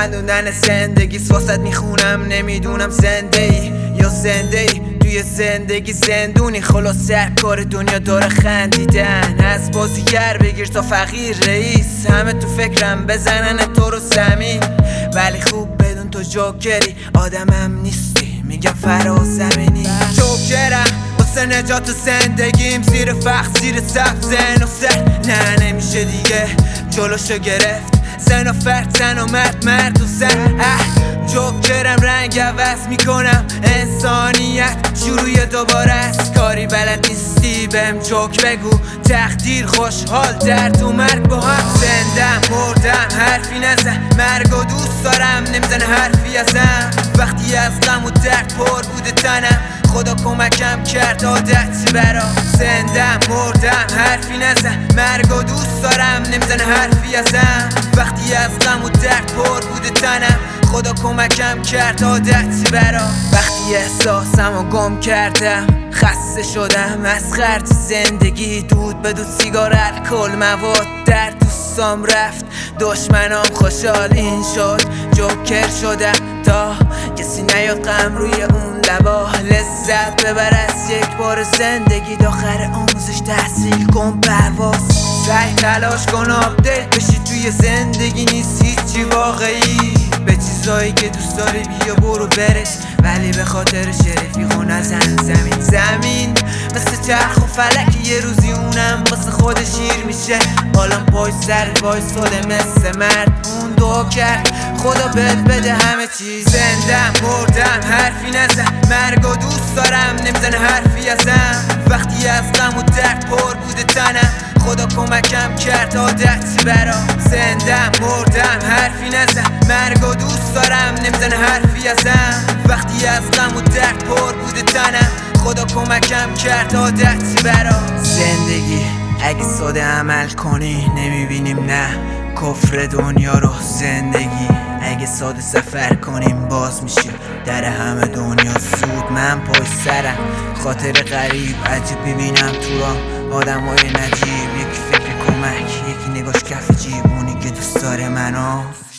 خندوندن زندگی واسط میخونم، نمیدونم زنده ای یا زنده ای توی زندگی زندونی. خلاص هر کار دنیا داره خندیدن، از بازیگر بگیر تا فقیر رئیس، همه تو فکرم بزنن تو رو زمین. ولی خوب بدون تو جوکری، آدمم نیستی میگم فراز زمینی. جوکرم واسه نجات و زندگیم، زیر فخر زیر سقف زن و سر نه نمیشه دیگه جلوشو گرفت. زن و فرد زن و مرد و زن. جوکرم رنگ عوض میکنم، انسانیت شروع دوباره است. کاری بلد نیستی بهم جوک بگو، تقدیر خوشحال درد و مرگ با هم. زندم مردم حرفی نزن، مرگ و دوست دارم نمیزنه حرفی ازم. وقتی از غم و درد پر بوده تنم، خدا کمکم کرد عادت برام. زندم مردم حرفی نزن، مرگ و دوست دارم نمیزنه حرفی ازم. وقتی از غم و درد پر بوده تنم، خدا کمکم کرد عادت برام. وقتی احساسمو گم کردم، خسته شدم از خرج زندگی، دود به دود سیگار الکل مواد در دوستام رفت، دشمنام خوشحال این شد. جوکر شدم تا کسی نیاد غم روی اون لبا، لذت ببر از یک بار زندگی. داخل آموزش تحصیل کن پرواز، سعی تلاش کن آپدیت بشی توی زندگی. نیست هیچی واقعی، به چیزایی که دوست داری بیا برو برس، ولی به خاطر رفیقو نزن زمین. مثل چرخ و فلک یه روزی اونم واسه خود شیر میشه. حالا پای سر وایساده مثل مرد، اون دعا کرد خدا بهت بده همه چیز. زندم مردم حرفی نزن، مرگ و دوست دارم نمیزنه حرفی ازم. وقتی از غم و درد پر بوده تنم، خدا کمکم کرد عادت برام. زندم مردم حرفی نزن، مرگ و دوست دارم نمیزنه حرفی ازم. وقتی از غم و درد پر بوده تنم، خدا کمکم کرد عادت برام. زندگی اگه ساده عمل کنی نمیبینیم نه کفر دنیا رو. زندگی اگه ساده سفر کنیم باز میشیم در همه دنیا زود. من پای سرم خاطر غریب عجیب ببینم تو را آدمای نجیب، یکی فکر کمک یکی نگاش کف جیب، اونی که دوست داره منو